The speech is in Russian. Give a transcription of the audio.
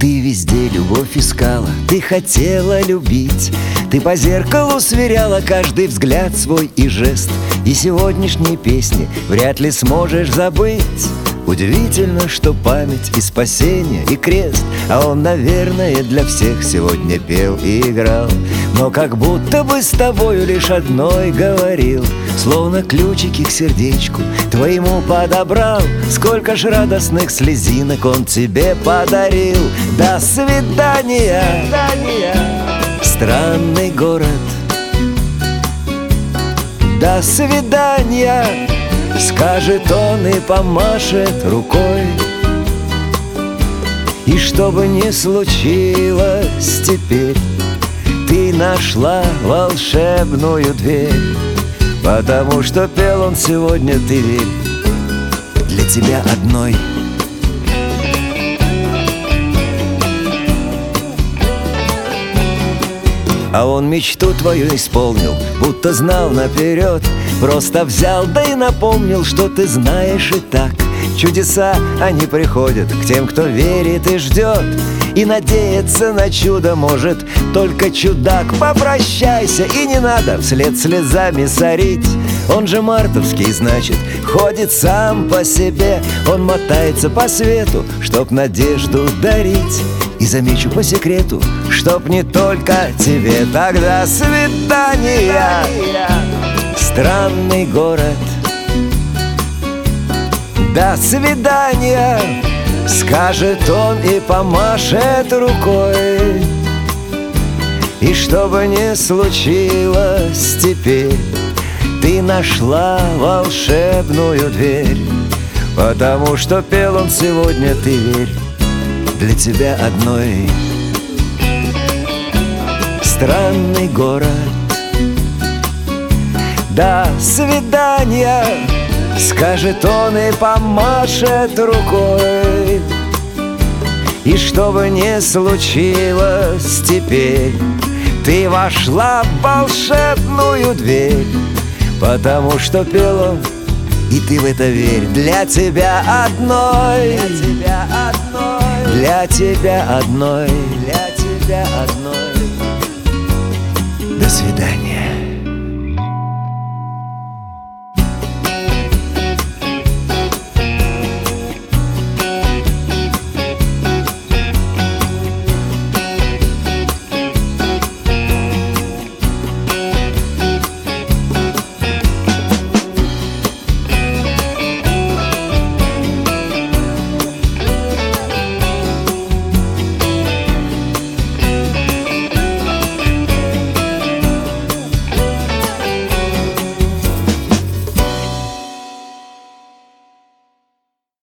Ты везде любовь искала, ты хотела любить. Ты по зеркалу сверяла каждый взгляд свой и жест. И сегодняшние песни вряд ли сможешь забыть. Удивительно, что память и спасение, и крест, а он, наверное, для всех сегодня пел и играл. Но как будто бы с тобою лишь одной говорил, словно ключики к сердечку твоему подобрал. Сколько ж радостных слезинок он тебе подарил. До свидания, странный город. До свидания, скажет он и помашет рукой. И что бы ни случилось теперь, ты нашла волшебную дверь. Потому что пел он сегодня, ты верь, для тебя одной. А он мечту твою исполнил, будто знал наперед. Просто взял, да и напомнил, что ты знаешь и так. Чудеса, они приходят к тем, кто верит и ждет. И надеяться на чудо может только чудак. Попрощайся, и не надо вслед слезами сорить. Он же мартовский, значит, ходит сам по себе. Он мотается по свету, чтоб надежду дарить. И замечу по секрету, чтоб не только тебе. Тогда свидания, странный город. До свидания, скажет он и помашет рукой. И что бы ни случилось теперь, ты нашла волшебную дверь. Потому что пел он сегодня, ты верь, для тебя одной. Странный город. До свидания, скажет он и помашет рукой. И что бы ни случилось теперь, ты вошла в волшебную дверь. Потому что пел он, и ты в это верь, для тебя одной. Для тебя одной. Для тебя одной. До свидания.